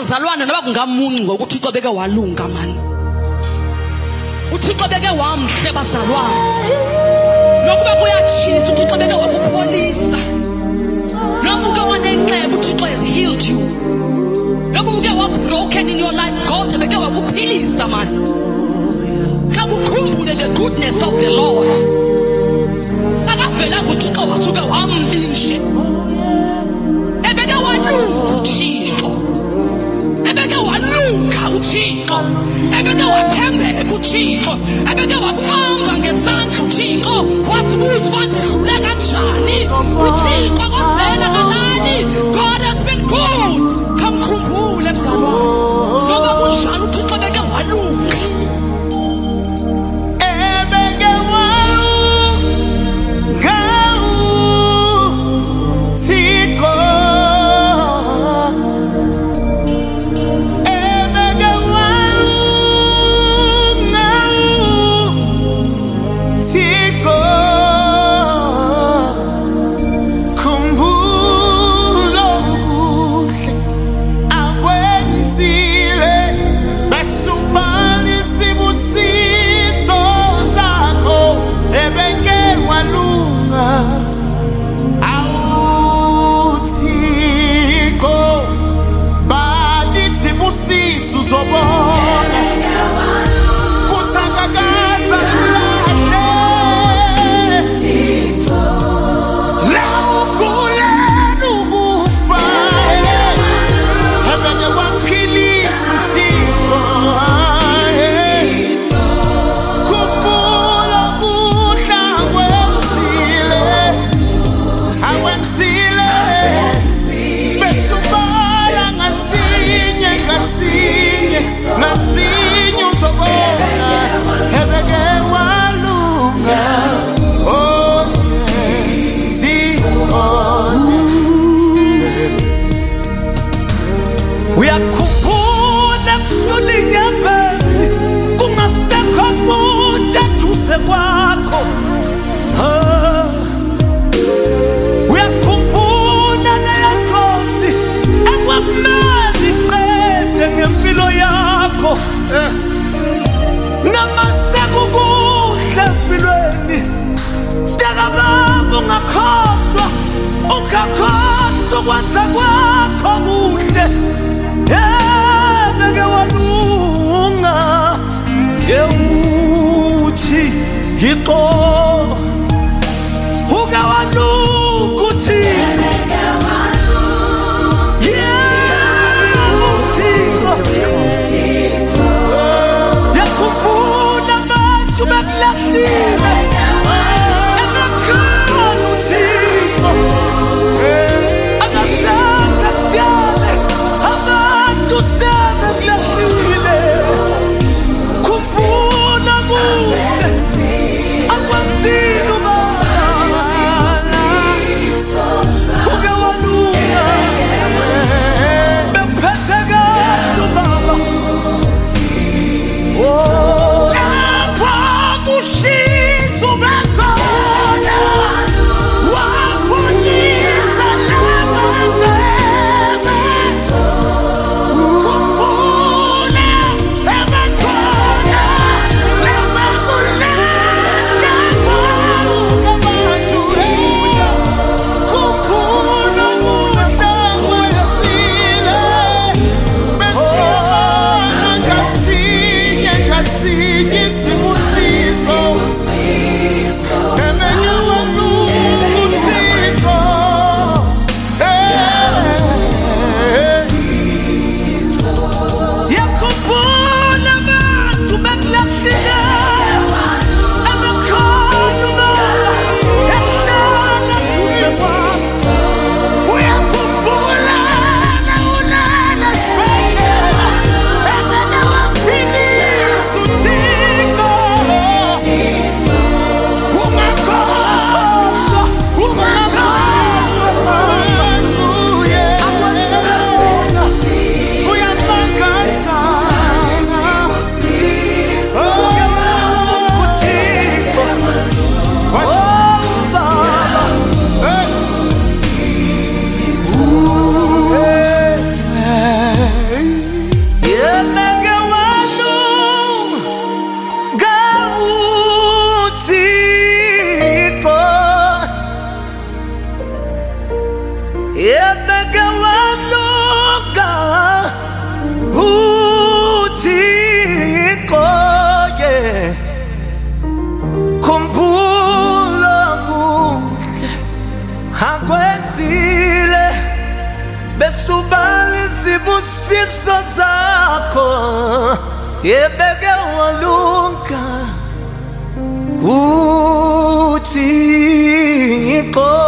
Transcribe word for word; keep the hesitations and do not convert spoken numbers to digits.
bazalwane noba kungamunci ngokuthi uThixo beke walunga mani. uThixo beke wamhle bazalwane. Nokuba kuyatshisa uThixo beke wakupholisa. Nokuba uke wanenxeba uThixo has healed you. Nokuba uke wabroken in your life God beke wakuphilisa mani. Ukhumbule the goodness of the Lord. Akavela kuThixo wasuke wambinje. Ebeke walunga uThixo. Ebeke walunga uThixo. Ebeke wathembeka uThixo. Ebeke wakubamba ngesandla uThixo. Wasibuza wandlula kanjani uThixo kwavela kalali. God has been good. Kamkhumbule mzalwane. Noba kunjani uThixo beke walunga. Kwanza kwakho kuhle ebeke walunga yewuthi yiqo uke walunga uthi ebeke walunga yewuthi Thixo yakhumbula abantu bekulahlile ebekhona uThixo. yebeke waluka uThixo ye khumbula kuhle akwenzile besubali zibusiso zakho yebeke waluka uThixo